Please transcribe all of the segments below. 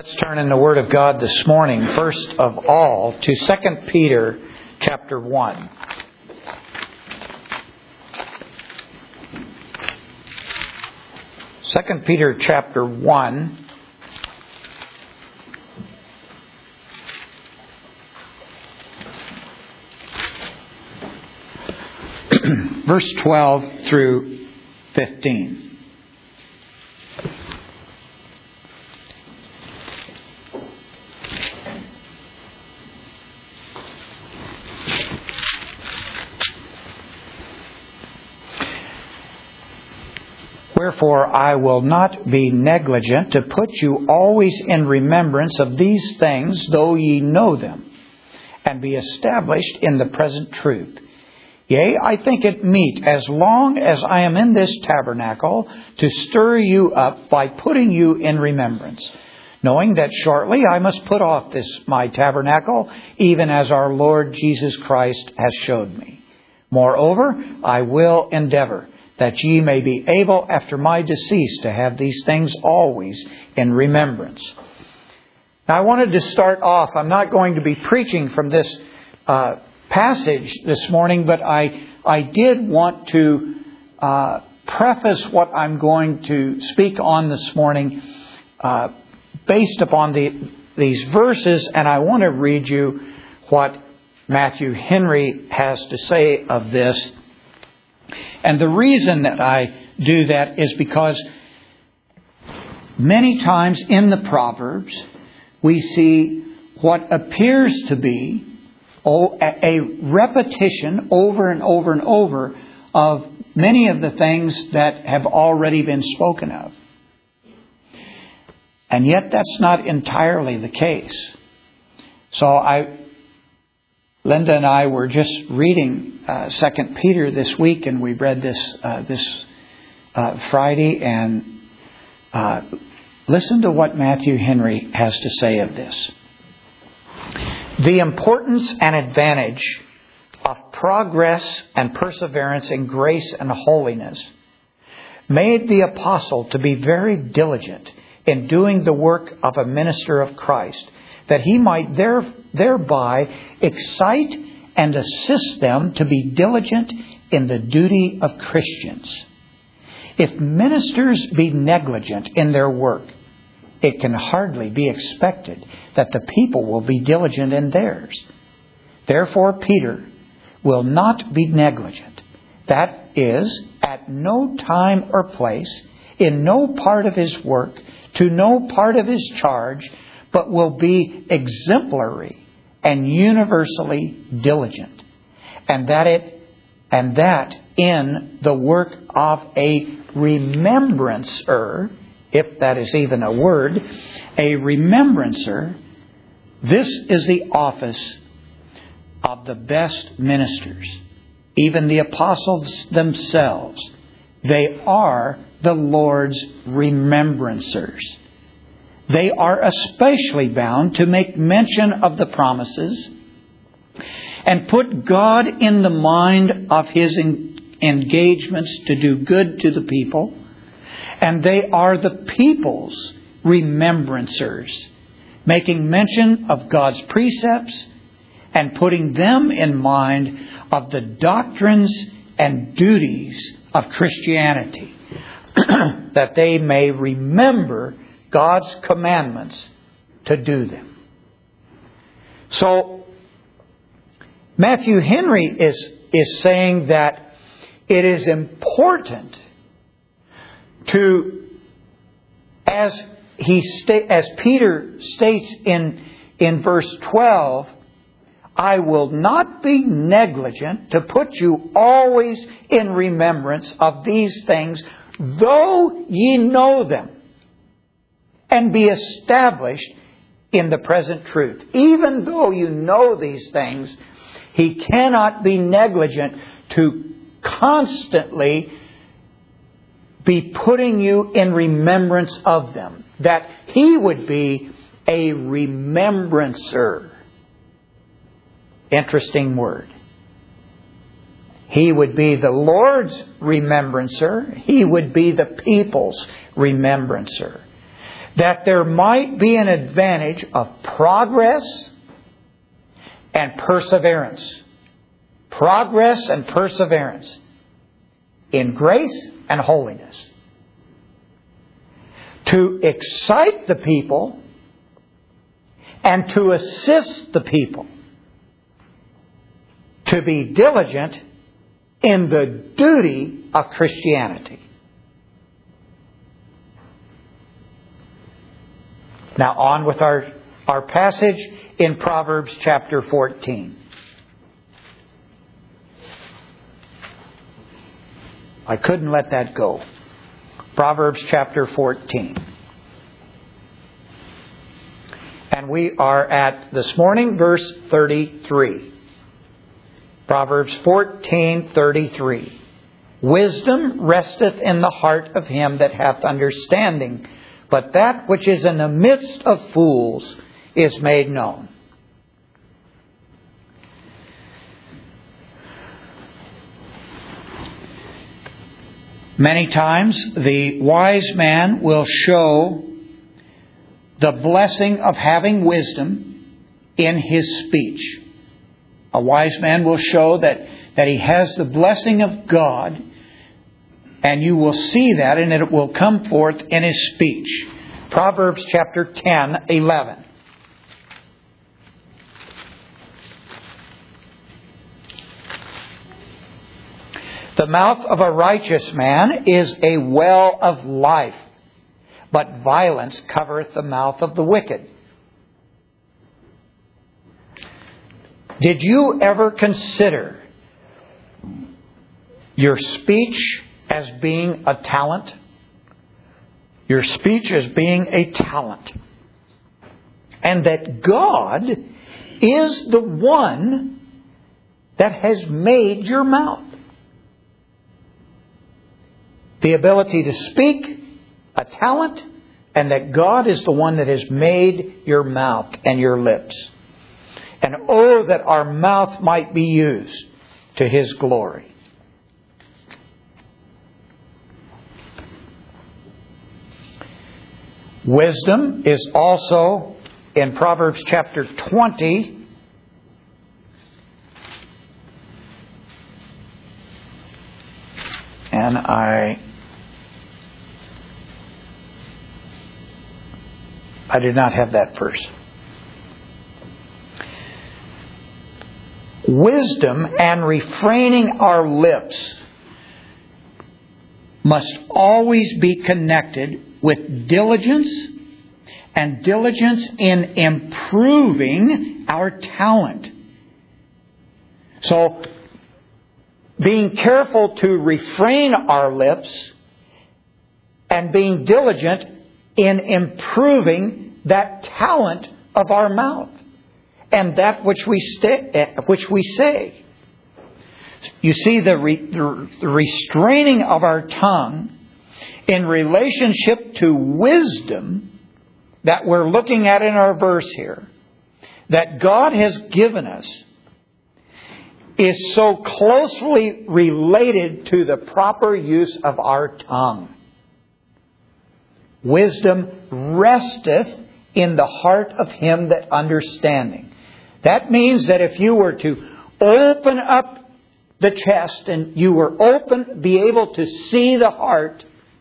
Let's turn in the Word of God this morning, first of all, to 2 Peter chapter 1. Second Peter chapter 1. Verse 12 through 15. Wherefore I will not be negligent to put you always in remembrance of these things, though ye know them, and be established in the present truth. Yea, I think it meet, as long as I am in this tabernacle, to stir you up by putting you in remembrance, knowing that shortly I must put off this my tabernacle, even as our Lord Jesus Christ has showed me. Moreover, I will endeavor that ye may be able after my decease to have these things always in remembrance. Now I wanted to start off, I'm not going to be preaching from this passage this morning, but I did want to preface what I'm going to speak on this morning based upon these verses, and I want to read you what Matthew Henry has to say of this. And the reason that I do that is because many times in the Proverbs we see what appears to be a repetition over and over and over of many of the things that have already been spoken of. And yet that's not entirely the case. So Linda and I were just reading 2 Peter this week, and we read this Friday. And listen to what Matthew Henry has to say of this. The importance and advantage of progress and perseverance in grace and holiness made the apostle to be very diligent in doing the work of a minister of Christ, that he might thereby excite and assist them to be diligent in the duty of Christians. If ministers be negligent in their work, it can hardly be expected that the people will be diligent in theirs. Therefore, Peter will not be negligent. That is, at no time or place, in no part of his work, to no part of his charge, but will be exemplary and universally diligent, and that in the work of a remembrancer, if that is even a word, a remembrancer. This is the office of the best ministers, even the apostles themselves. They are the Lord's remembrancers. They are especially bound to make mention of the promises and put God in the mind of His engagements to do good to the people. And they are the people's remembrancers, making mention of God's precepts and putting them in mind of the doctrines and duties of Christianity, that they may remember God's commandments to do them. So Matthew Henry is saying that it is important to, as Peter states in verse 12, I will not be negligent to put you always in remembrance of these things, though ye know them, and be established in the present truth. Even though you know these things, he cannot be negligent to constantly be putting you in remembrance of them. That he would be a remembrancer. Interesting word. He would be the Lord's remembrancer. He would be the people's remembrancer. that there might be an advantage of progress and perseverance. Progress and perseverance in grace and holiness. To excite the people and to assist the people to be diligent in the duty of Christianity. Now on with our passage in Proverbs chapter 14. I couldn't let that go. Proverbs chapter 14. And we are at, this morning, verse 33. Proverbs 14:33. Wisdom resteth in the heart of him that hath understanding, but that which is in the midst of fools is made known. Many times the wise man will show the blessing of having wisdom in his speech. A wise man will show that he has the blessing of God, and you will see that, and it will come forth in his speech. Proverbs chapter 10:11. The mouth of a righteous man is a well of life, but violence covereth the mouth of the wicked. Did you ever consider your speech as being a talent? Your speech as being a talent. And that God is the one that has made your mouth. The ability to speak, a talent, and that God is the one that has made your mouth and your lips. And oh, that our mouth might be used to His glory. Wisdom is also in Proverbs chapter 20. And I did not have that verse. Wisdom and refraining our lips must always be connected with diligence, and diligence in improving our talent. So, being careful to refrain our lips and being diligent in improving that talent of our mouth and that which we say. You see, the restraining of our tongue in relationship to wisdom that we're looking at in our verse here, that God has given us, is so closely related to the proper use of our tongue. Wisdom resteth in the heart of him that understanding. That means that if you were to open up the chest and you were be able to see the heart,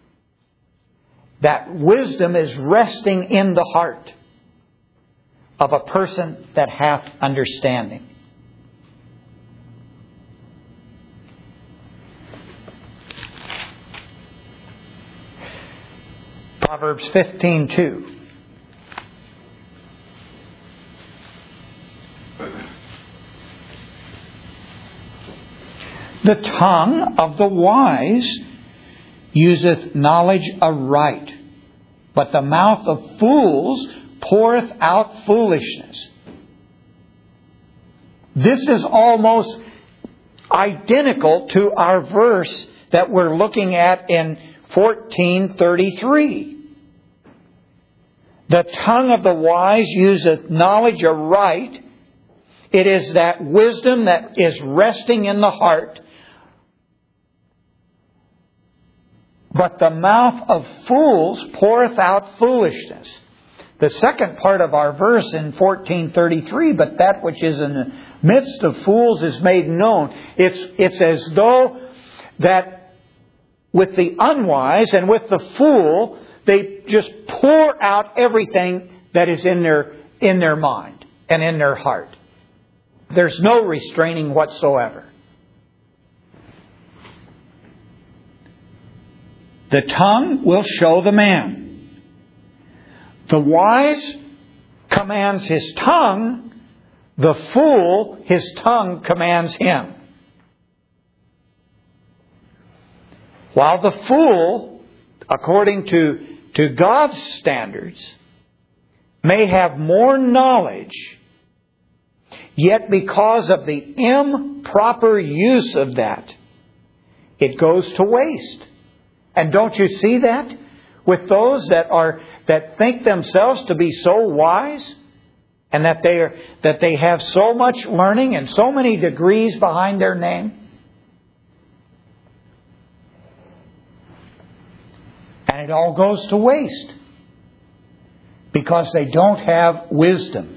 that wisdom is resting in the heart of a person that hath understanding. Proverbs 15:2. The tongue of the wise useth knowledge aright, but the mouth of fools poureth out foolishness. This is almost identical to our verse that we're looking at in 14:33. The tongue of the wise useth knowledge aright. It is that wisdom that is resting in the heart but the mouth of fools poureth out foolishness. The second part of our verse in 14:33, but that which is in the midst of fools is made known. It's as though that with the unwise and with the fool, they just pour out everything that is in their mind and in their heart. There's no restraining whatsoever. The tongue will show the man. The wise commands his tongue. The fool, his tongue commands him. While the fool, according to God's standards, may have more knowledge, yet because of the improper use of that, it goes to waste. And don't you see that with those that think themselves to be so wise, and that they have so much learning and so many degrees behind their name? And it all goes to waste because they don't have wisdom.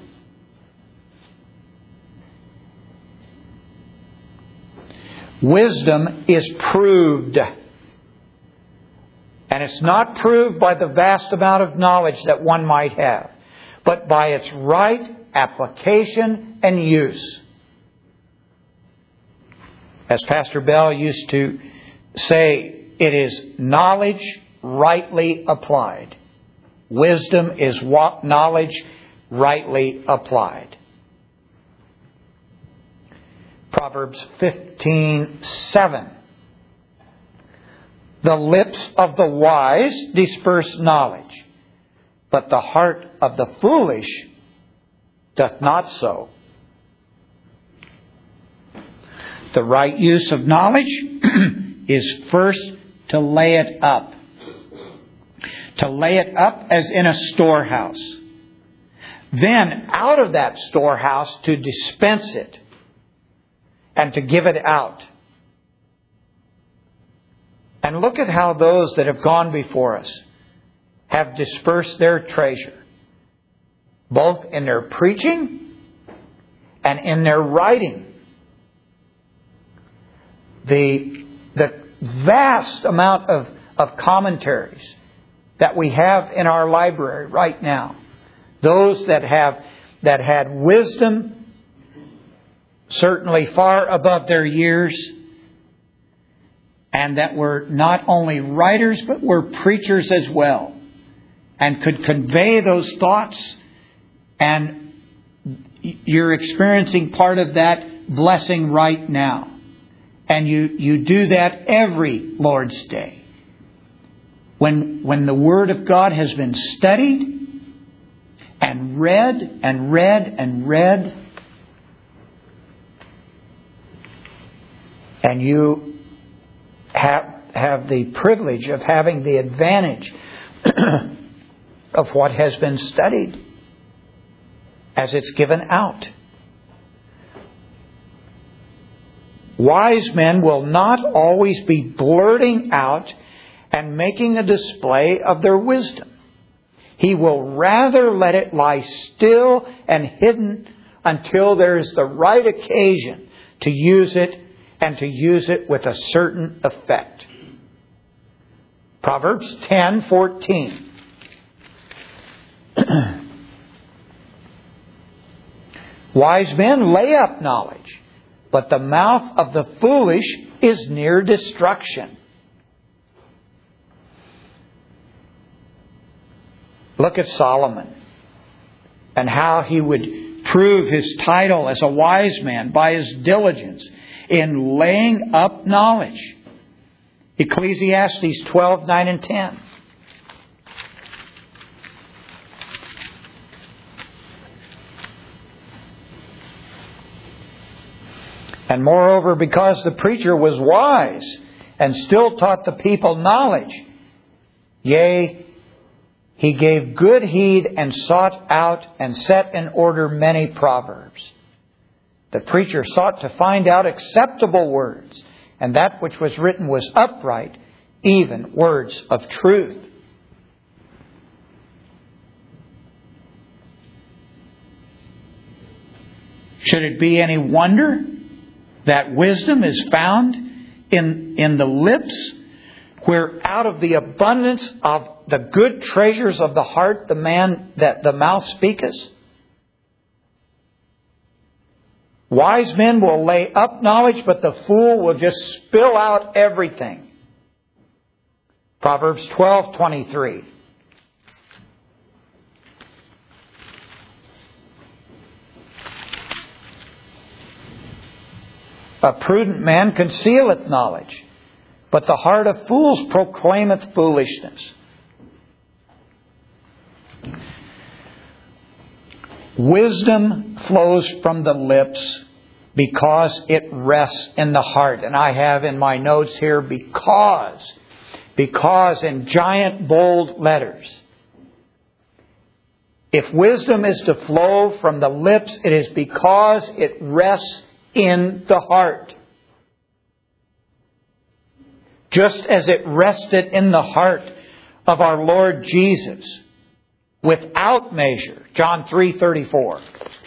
Wisdom is proved. And it's not proved by the vast amount of knowledge that one might have, but by its right application and use. As Pastor Bell used to say, it is knowledge rightly applied. Wisdom is knowledge rightly applied. Proverbs 15:7. The lips of the wise disperse knowledge, but the heart of the foolish doth not so. The right use of knowledge is first to lay it up. To lay it up as in a storehouse. Then out of that storehouse to dispense it and to give it out. And look at how those that have gone before us have dispersed their treasure, both in their preaching and in their writing. The vast amount of commentaries that we have in our library right now, those that had wisdom certainly far above their years, and that were not only writers, but were preachers as well, and could convey those thoughts. And you're experiencing part of that blessing right now. And you do that every Lord's Day. When the Word of God has been studied and read and read and read, and you have the privilege of having the advantage of what has been studied as it's given out. Wise men will not always be blurting out and making a display of their wisdom. He will rather let it lie still and hidden until there is the right occasion to use it, and to use it with a certain effect. Proverbs 10:14. Wise men lay up knowledge, but the mouth of the foolish is near destruction. Look at Solomon and how he would prove his title as a wise man by his diligence in laying up knowledge. Ecclesiastes 12:9 and 10. And moreover, because the preacher was wise and still taught the people knowledge, yea, he gave good heed and sought out and set in order many proverbs. The preacher sought to find out acceptable words, and that which was written was upright, even words of truth. Should it be any wonder that wisdom is found in the lips, where out of the abundance of the good treasures of the heart the mouth speaketh? Wise men will lay up knowledge, but the fool will just spill out everything. Proverbs 12:23. A prudent man concealeth knowledge, but the heart of fools proclaimeth foolishness. Wisdom flows from the lips because it rests in the heart. And I have in my notes here, because in giant bold letters. If wisdom is to flow from the lips, it is because it rests in the heart. Just as it rested in the heart of our Lord Jesus without measure. John 3:34.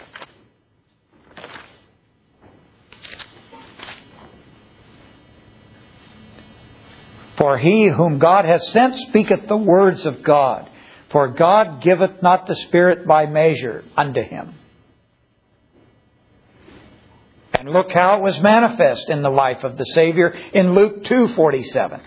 For he whom God hath sent speaketh the words of God. For God giveth not the Spirit by measure unto him. And look how it was manifest in the life of the Savior in Luke 2:47.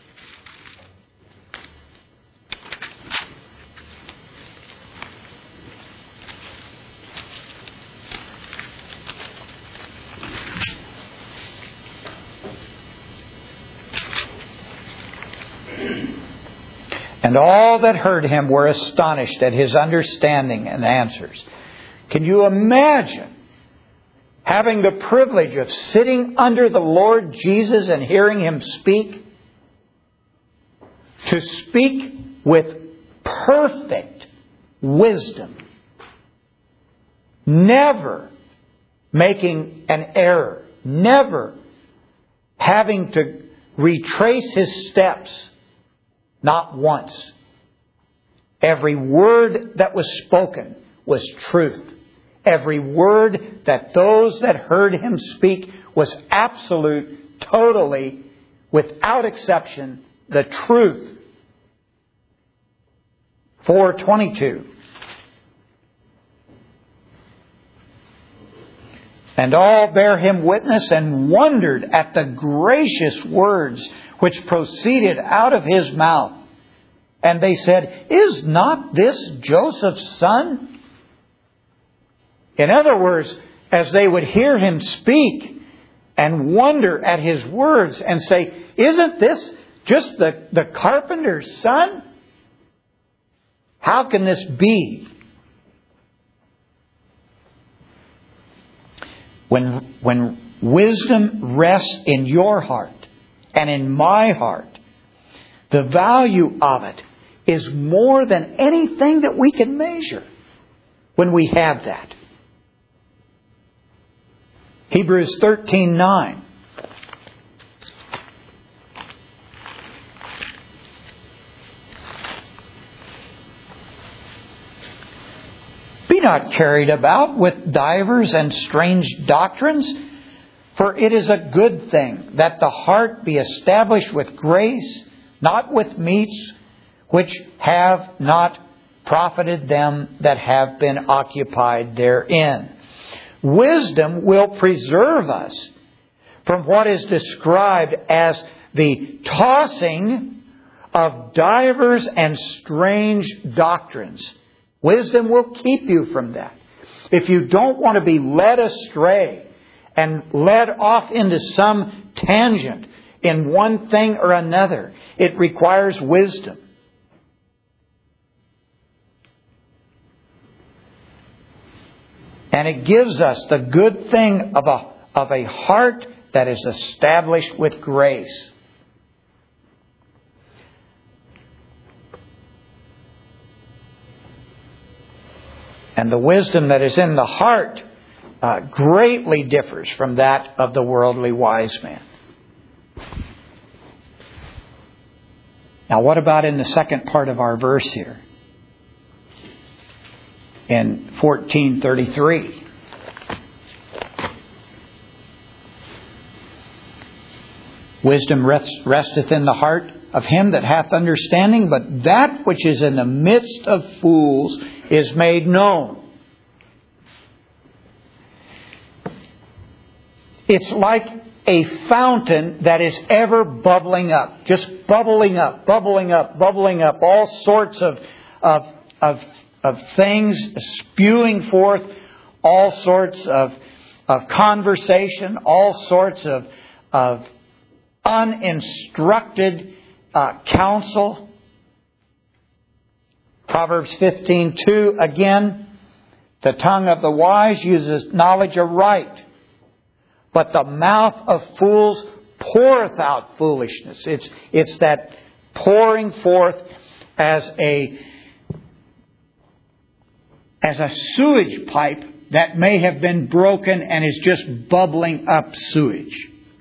And all that heard him were astonished at his understanding and answers. Can you imagine having the privilege of sitting under the Lord Jesus and hearing Him speak? To speak with perfect wisdom. Never making an error. Never having to retrace His steps. Not once. Every word that was spoken was truth. Every word that those that heard Him speak was absolute, totally, without exception, the truth. 4:22. And all bare Him witness and wondered at the gracious words which proceeded out of His mouth. And they said, Is not this Joseph's son? In other words, as they would hear Him speak and wonder at His words and say, Isn't this just the carpenter's son? How can this be? When wisdom rests in your heart and in my heart, the value of it is more than anything that we can measure when we have that. Hebrews 13:9. Be not carried about with divers and strange doctrines, for it is a good thing that the heart be established with grace, not with meats which have not profited them that have been occupied therein. Wisdom will preserve us from what is described as the tossing of divers and strange doctrines. Wisdom will keep you from that. If you don't want to be led astray and led off into some tangent in one thing or another, it requires wisdom. And it gives us the good thing of a heart that is established with grace. And the wisdom that is in the heart greatly differs from that of the worldly wise man. Now, what about in the second part of our verse here? In 14:33. Wisdom resteth in the heart of him that hath understanding, but that which is in the midst of fools is made known. It's like a fountain that is ever bubbling up. Just bubbling up, bubbling up, bubbling up. All sorts of things spewing forth. All sorts of conversation. All sorts of uninstructed counsel. Proverbs 15:2 again. The tongue of the wise uses knowledge aright, but the mouth of fools poureth out foolishness. It's that pouring forth as a sewage pipe that may have been broken and is just bubbling up sewage.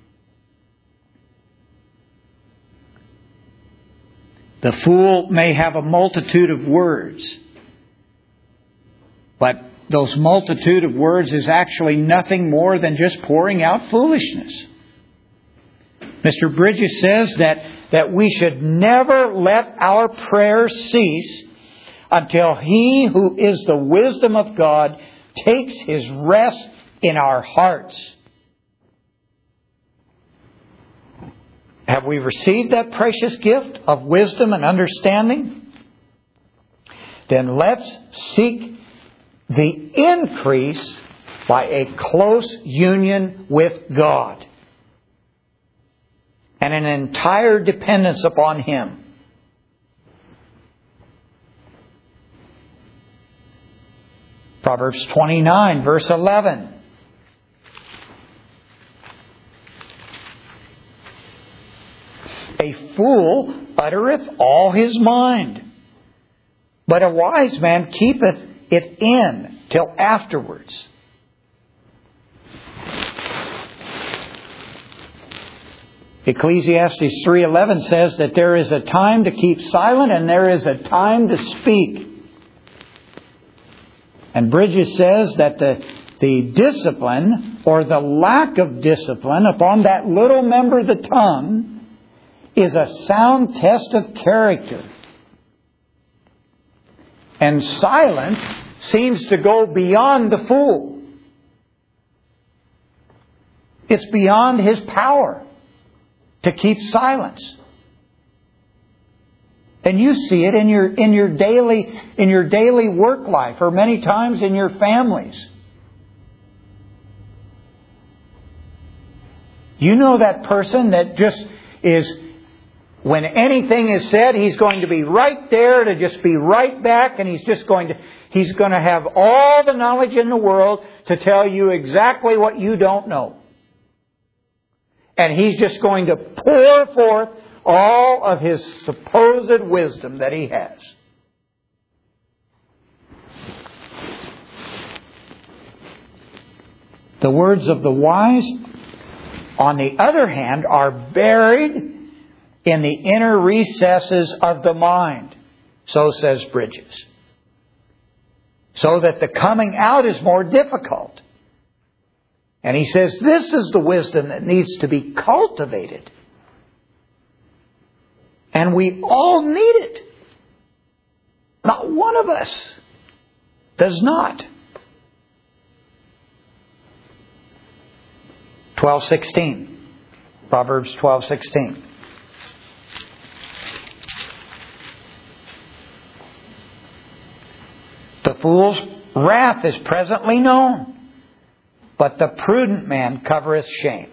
The fool may have a multitude of words, but those multitude of words is actually nothing more than just pouring out foolishness. Mr. Bridges says that we should never let our prayers cease until He who is the wisdom of God takes His rest in our hearts. Have we received that precious gift of wisdom and understanding? Then let's seek the increase by a close union with God and an entire dependence upon Him. Proverbs 29, verse 11. A fool uttereth all his mind, but a wise man keepeth it in till afterwards. Ecclesiastes 3:11 says that there is a time to keep silent and there is a time to speak. And Bridges says that the discipline or the lack of discipline upon that little member, the tongue, is a sound test of character. And silence seems to go beyond the fool. It's beyond his power to keep silence. And you see it in your daily work life, or many times in your families. You know that person that just is, when anything is said, he's going to be right there to just be right back, and he's going to have all the knowledge in the world to tell you exactly what you don't know. And he's just going to pour forth all of his supposed wisdom that he has. The words of the wise, on the other hand, are buried in the inner recesses of the mind. So says Bridges. So that the coming out is more difficult. And he says this is the wisdom that needs to be cultivated. And we all need it. Not one of us does not. 12:16. Proverbs 12:16. The fool's wrath is presently known, but the prudent man covereth shame.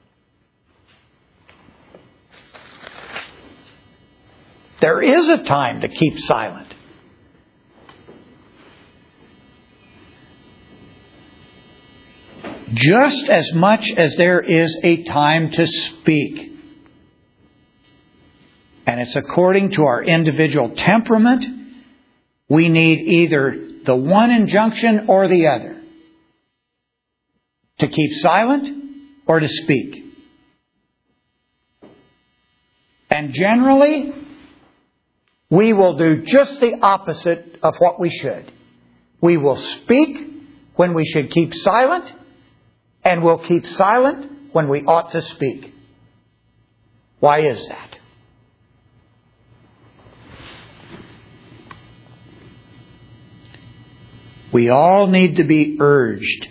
There is a time to keep silent. Just as much as there is a time to speak. And it's according to our individual temperament. We need either the one injunction or the other. To keep silent or to speak. And generally, we will do just the opposite of what we should. We will speak when we should keep silent, and we'll keep silent when we ought to speak. Why is that? We all need to be urged,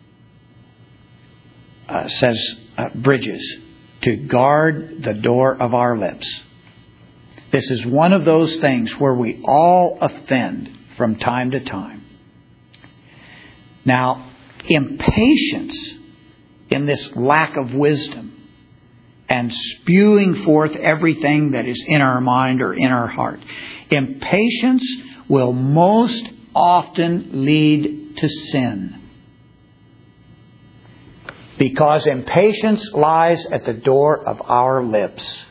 says Bridges, to guard the door of our lips. This is one of those things where we all offend from time to time. Now, impatience in this lack of wisdom and spewing forth everything that is in our mind or in our heart, impatience will most often lead to sin. Because impatience lies at the door of our lips.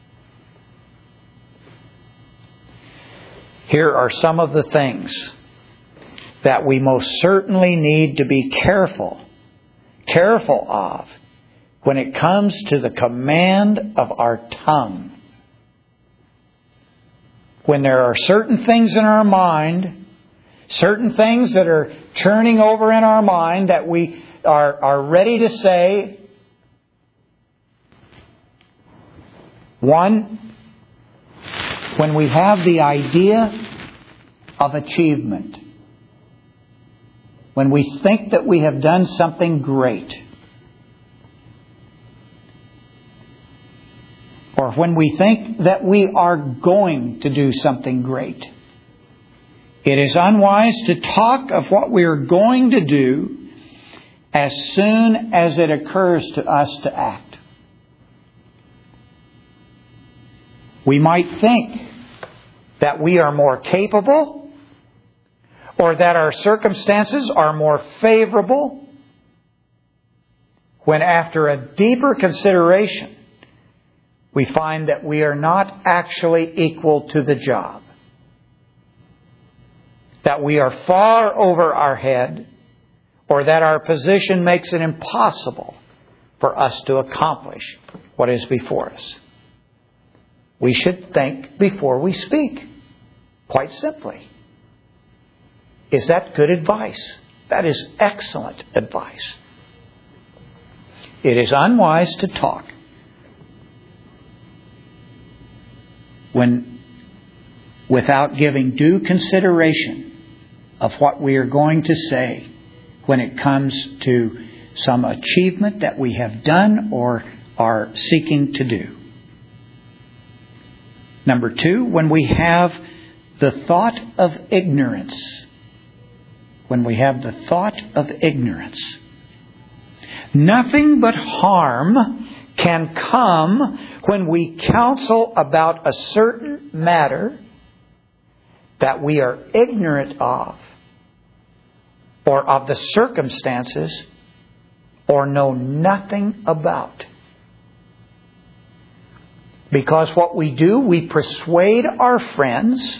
Here are some of the things that we most certainly need to be careful of when it comes to the command of our tongue. When there are certain things in our mind, certain things that are churning over in our mind that we are ready to say. One, when we have the idea of achievement. When we think that we have done something great. Or when we think that we are going to do something great. It is unwise to talk of what we are going to do as soon as it occurs to us to act. We might think that we are more capable or that our circumstances are more favorable when after a deeper consideration we find that we are not actually equal to the job. That we are far over our head, or that our position makes it impossible for us to accomplish what is before us. We should think before we speak. Quite simply. Is that good advice? That is excellent advice. It is unwise to talk without giving due consideration of what we are going to say when it comes to some achievement that we have done or are seeking to do. Number 2, when we have the thought of ignorance. When we have the thought of ignorance. Nothing but harm can come when we counsel about a certain matter that we are ignorant of, or of the circumstances, or know nothing about. Because what we do, we persuade our friends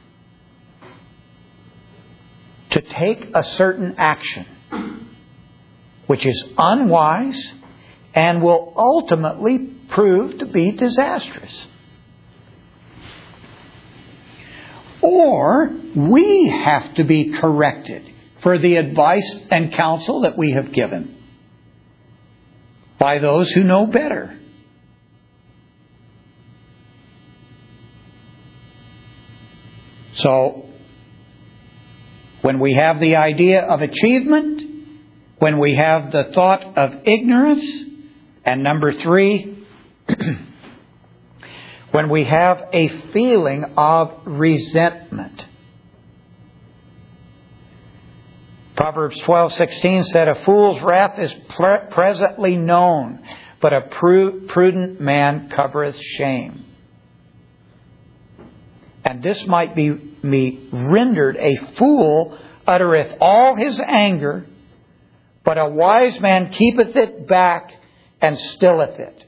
to take a certain action, which is unwise and will ultimately prove to be disastrous. Or we have to be corrected for the advice and counsel that we have given by those who know better. So, when we have the idea of achievement, when we have the thought of ignorance, and number 3, when we have a feeling of resentment. Proverbs 12:16 said, "A fool's wrath is presently known, but a prudent man covereth shame." And this might be rendered, "A fool uttereth all his anger, but a wise man keepeth it back and stilleth it."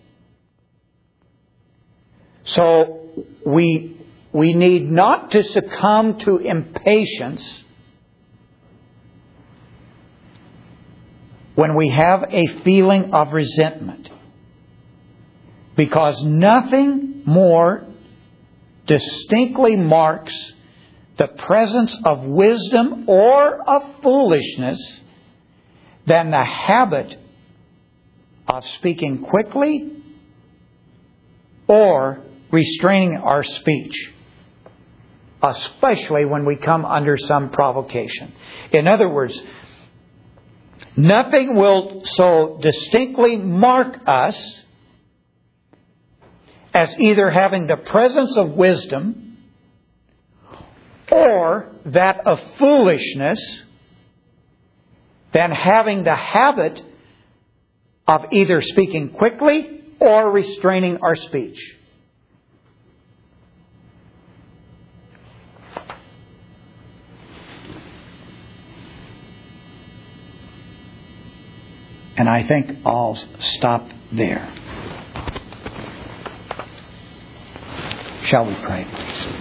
So we need not to succumb to impatience when we have a feeling of resentment. Because nothing more distinctly marks the presence of wisdom or of foolishness than the habit of speaking quickly or restraining our speech, especially when we come under some provocation. In other words, nothing will so distinctly mark us as either having the presence of wisdom or that of foolishness than having the habit of either speaking quickly or restraining our speech. And I think I'll stop there. Shall we pray, please?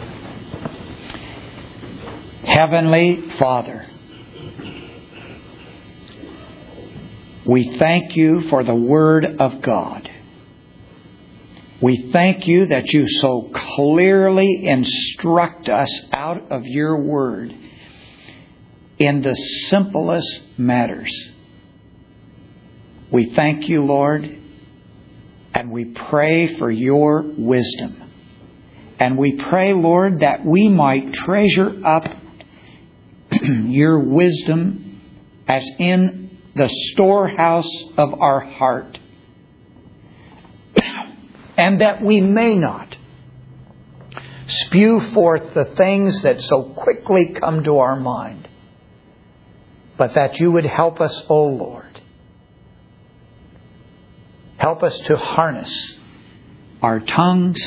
Heavenly Father, we thank you for the Word of God. We thank you that you so clearly instruct us out of your Word in the simplest matters. We thank you, Lord, and we pray for your wisdom. And we pray, Lord, that we might treasure up your wisdom as in the storehouse of our heart. And that we may not spew forth the things that so quickly come to our mind, but that you would help us, O Lord. Help us to harness our tongues.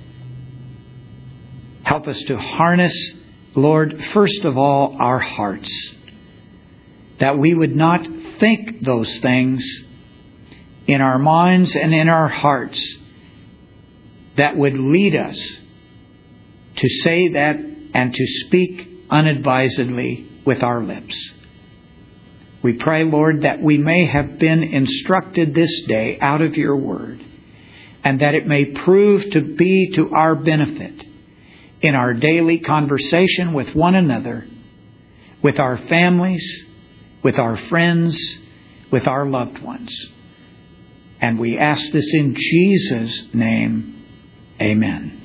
Help us to harness, Lord, first of all, our hearts. That we would not think those things in our minds and in our hearts that would lead us to say that and to speak unadvisedly with our lips. We pray, Lord, that we may have been instructed this day out of your word, and that it may prove to be to our benefit in our daily conversation with one another, with our families, with our friends, with our loved ones. And we ask this in Jesus' name. Amen.